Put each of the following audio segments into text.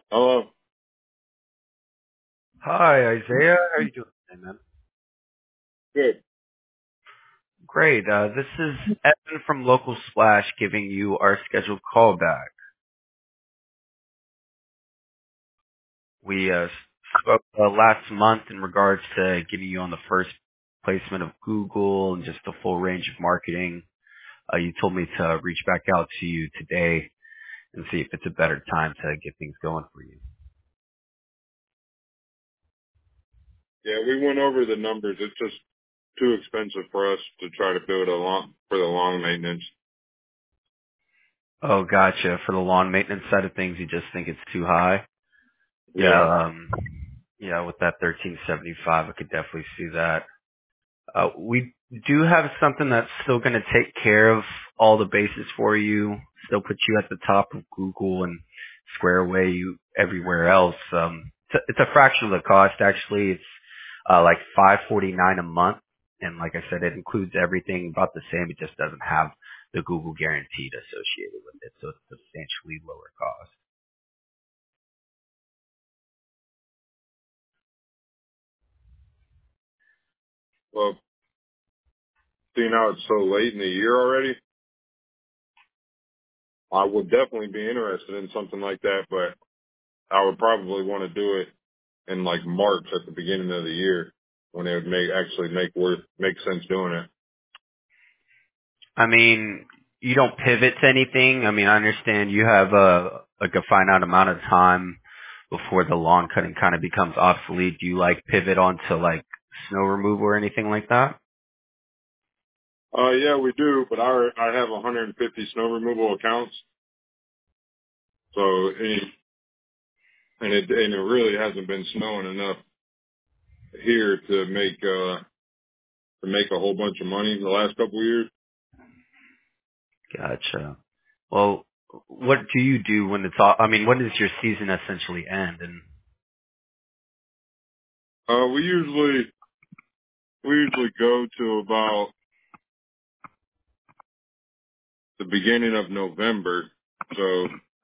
Hello. Hi, Isaiah. How are you doing today, man? Good. Great. This is Evan from Local Splash giving you our scheduled call back. We spoke last month in regards to getting you on the first placement of Google and just the full range of marketing. You told me to reach back out to you today and see if it's a better time to get things going for you. Yeah, we went over the numbers. It's just too expensive for us to try to build for the long maintenance. Oh, gotcha. For the lawn maintenance side of things, you just think it's too high? Yeah. Yeah, with that 1375, I could definitely see that. We do have something that's still going to take care of all the bases for you, still put you at the top of Google and square away you everywhere else. It's a fraction of the cost actually. It's like $549 a month, and like I said, it includes everything about the same. It just doesn't have the Google guaranteed associated with it, so it's substantially lower cost. Well, seeing how it's so late in the year already, I would definitely be interested in something like that, but I would probably want to do it in like March at the beginning of the year when it would make sense doing it. I mean, you don't pivot to anything. I mean, I understand you have a finite amount of time before the lawn cutting kind of becomes obsolete. Do you like pivot onto like snow removal or anything like that? Yeah, we do, but I have 150 snow removal accounts, so and it really hasn't been snowing enough here to make a whole bunch of money in the last couple of years. Gotcha. Well, what do you do when it's all, I mean, when does your season essentially end? And We usually go to about the beginning of November, so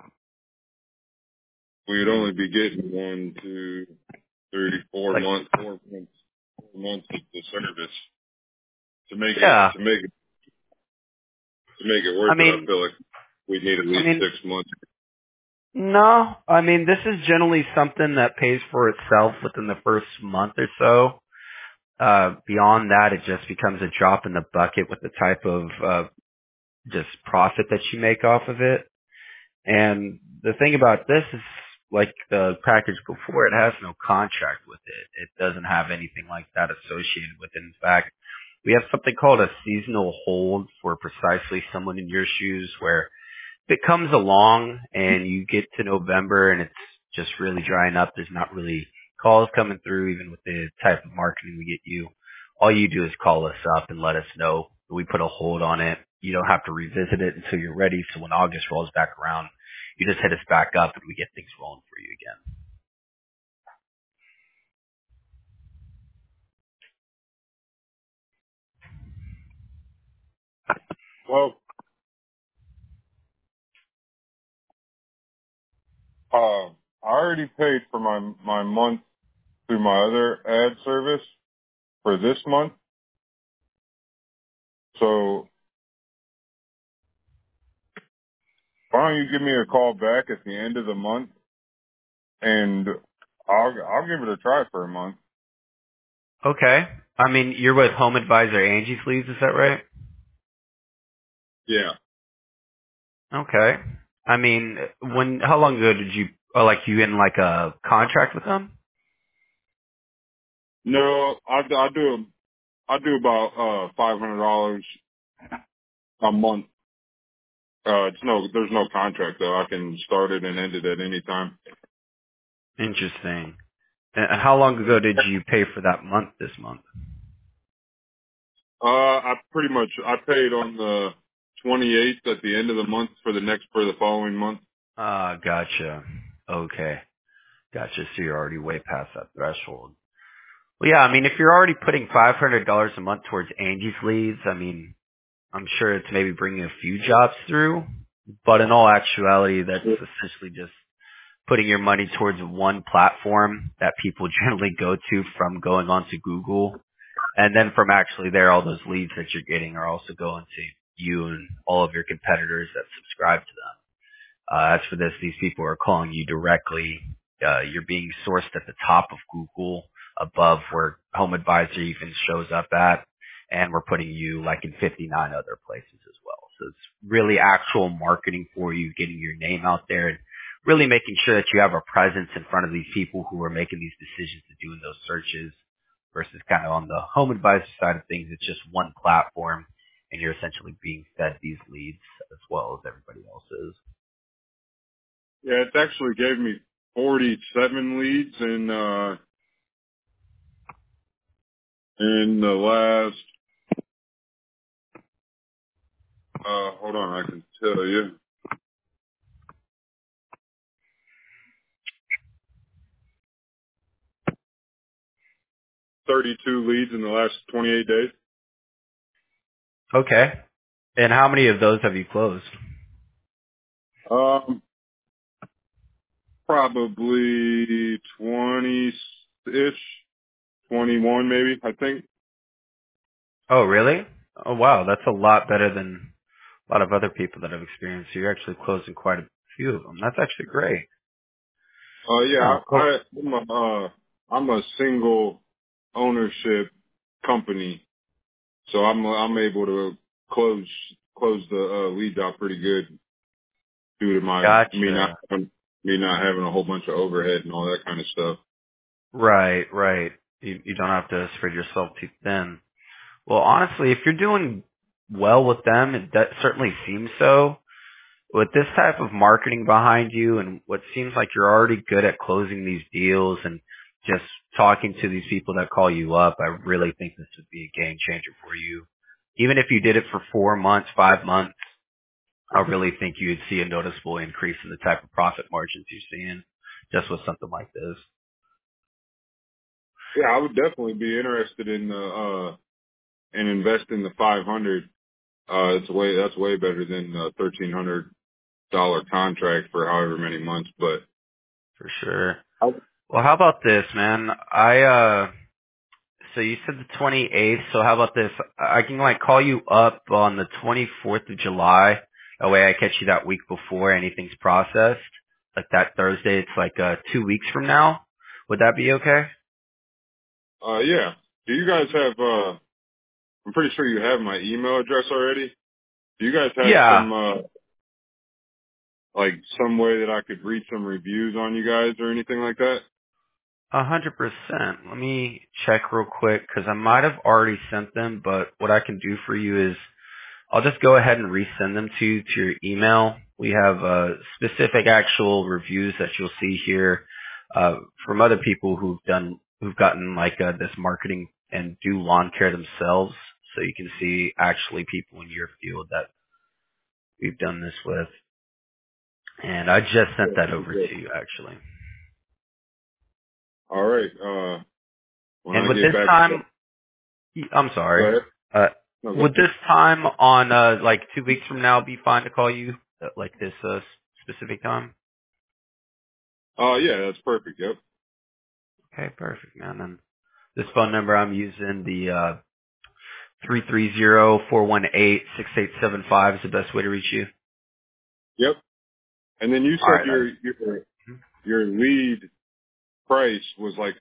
we'd hmm, only be getting 1, 2, 3, 4 like, months, 4 months of the service to make it yeah, to make it to make it I worth it. I mean, feel like we need at I least mean, 6 months. no, I mean, this is generally something that pays for itself within the first month or so. Beyond that, it just becomes a drop in the bucket with the type of just profit that you make off of it. And the thing about this is, like the package before, it has no contract with it. It doesn't have anything like that associated with it. In fact, we have something called a seasonal hold for precisely someone in your shoes where if it comes along and you get to November and it's just really drying up, there's not really calls coming through, even with the type of marketing we get you. All you do is call us up and let us know. We put a hold on it. You don't have to revisit it until you're ready. So when August rolls back around, you just hit us back up and we get things rolling for you again. Well, I already paid for my month through my other ad service for this month, so why don't you give me a call back at the end of the month and I'll give it a try for a month. Okay. I mean, you're with Home Advisor Angie's Leads, is that right? Yeah. Okay. I mean, how long ago did you, like you in like a contract with them? No, I do about $500 a month. There's no contract though. I can start it and end it at any time. Interesting. And how long ago did you pay for that month this month? I paid on the 28th at the end of the month for the following month. Ah, gotcha. Okay. Gotcha. So you're already way past that threshold. Well, yeah, I mean, if you're already putting $500 a month towards Angie's Leads, I mean, I'm sure it's maybe bringing a few jobs through, but in all actuality, that's essentially just putting your money towards one platform that people generally go to from going onto Google. And then from actually there, all those leads that you're getting are also going to you and all of your competitors that subscribe to them. As for this, these people are calling you directly. You're being sourced at the top of Google above where Home Advisor even shows up at. And we're putting you like in 59 other places as well. So it's really actual marketing for you, getting your name out there and really making sure that you have a presence in front of these people who are making these decisions to doing those searches versus kind of on the Home Advisor side of things. It's just one platform and you're essentially being fed these leads as well as everybody else is. Yeah, it actually gave me 47 leads in the last, hold on, I can tell you. 32 leads in the last 28 days. Okay. And how many of those have you closed? Probably 20-ish, 21 maybe, I think. Oh, really? Oh, wow. That's a lot better than a lot of other people that have experienced. So you're actually closing quite a few of them. That's actually great. Yeah, Oh, cool. I'm a single ownership company, so I'm able to close the leads out pretty good due to Gotcha. me not having a whole bunch of overhead and all that kind of stuff. Right, right. You don't have to spread yourself too thin. Well, honestly, if you're doing well with them, that certainly seems so. With this type of marketing behind you and what seems like you're already good at closing these deals and just talking to these people that call you up, I really think this would be a game changer for you. Even if you did it for 4 months, 5 months, I really think you'd see a noticeable increase in the type of profit margins you're seeing just with something like this. Yeah, I would definitely be interested in investing the 500. That's way better than the $1,300 contract for however many months. But For sure. I, Well, how about this, man? So you said the 28th. So how about this? I can like call you up on the 24th of July. That way I catch you that week before anything's processed. Like that Thursday, it's like 2 weeks from now. Would that be okay? yeah. Do you guys have? I'm pretty sure you have my email address already. Do you guys have Yeah, some way that I could read some reviews on you guys or anything like that? 100%. Let me check real quick because I might have already sent them, but what I can do for you is I'll just go ahead and resend them to your email. We have specific actual reviews that you'll see here from other people who've gotten like this marketing and do lawn care themselves. So you can see actually people in your field that we've done this with. And I just sent that over to you actually. All right. When And I with get this back, time, I'm go sorry. ahead. Uh, No, go would ahead. this time on like 2 weeks from now be fine to call you like this specific time? Yeah, that's perfect. Yep. Okay, perfect, man. And this phone number I'm using, the 330-418-6875 is the best way to reach you. Yep. And then you All said right. your lead price was like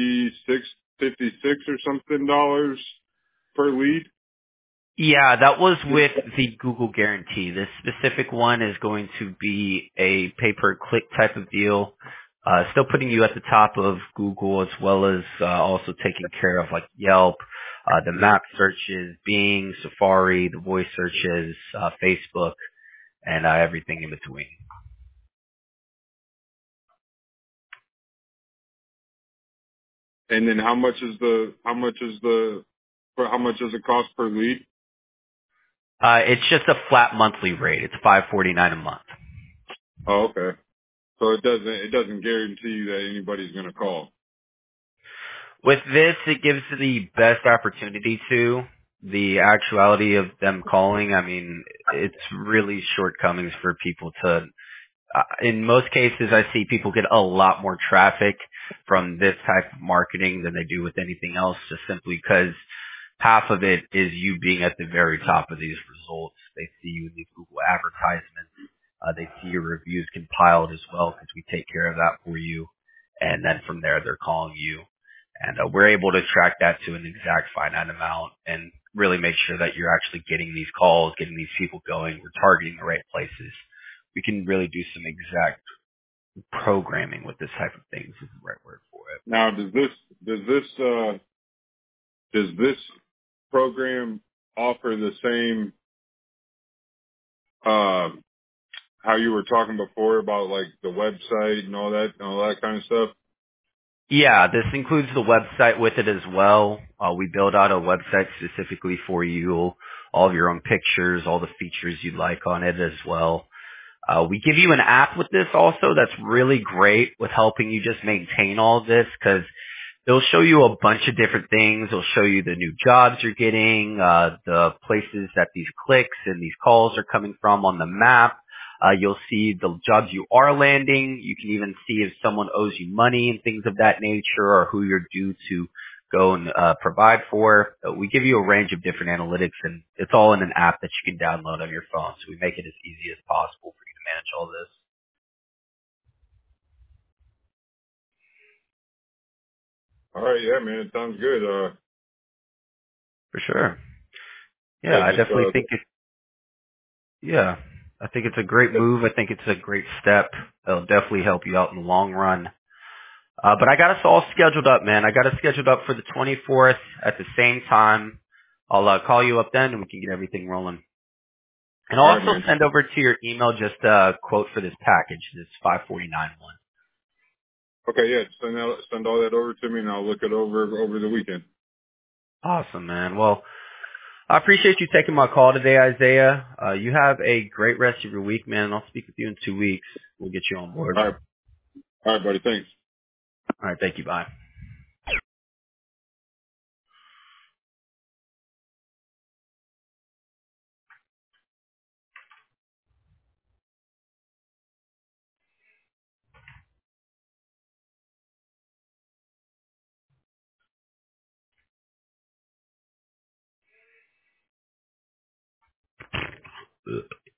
56 or something dollars per lead. Yeah, that was with the Google guarantee. This specific one is going to be a pay-per-click type of deal. Still putting you at the top of Google as well as also taking care of like Yelp, the map searches, Bing, Safari, the voice searches, Facebook, and everything in between. And then how much does it cost per lead? It's just a flat monthly rate. It's $5.49 a month. Oh, okay. So it doesn't guarantee you that anybody's going to call. With this, it gives the best opportunity to the actuality of them calling. I mean, it's really shortcomings for people to In most cases, I see people get a lot more traffic from this type of marketing than they do with anything else, just simply because half of it is you being at the very top of these results. They see you in these Google advertisements. They see your reviews compiled as well because we take care of that for you. And then from there, they're calling you. And we're able to track that to an exact finite amount and really make sure that you're actually getting these calls, getting these people going. We're targeting the right places. We can really do some exact programming with this type of things is the right word for it. Now, does this program offer the same, how you were talking before about like the website and all that kind of stuff? Yeah, this includes the website with it as well. We build out a website specifically for you, all of your own pictures, all the features you'd like on it as well. We give you an app with this also that's really great with helping you just maintain all of this because they'll show you a bunch of different things. They'll show you the new jobs you're getting, the places that these clicks and these calls are coming from on the map. You'll see the jobs you are landing. You can even see if someone owes you money and things of that nature or who you're due to go and provide for. We give you a range of different analytics, and it's all in an app that you can download on your phone. So we make it as easy as possible for you to manage all this. All right, yeah, man, it sounds good. For sure. Yeah, Yeah, I just definitely think yeah, I think it's a great move. I think it's a great step. It'll definitely help you out in the long run. But I got us all scheduled up, man. I got us scheduled up for the 24th at the same time. I'll call you up then and we can get everything rolling. And all I'll right, also man. send over to your email just a quote for this package, this 549 one. Okay, yeah, send all that over to me, and I'll look it over the weekend. Awesome, man. Well, I appreciate you taking my call today, Isaiah. You have a great rest of your week, man. I'll speak with you in 2 weeks. We'll get you on board. All right, buddy. Thanks. All right. Thank you. Bye. Ugh.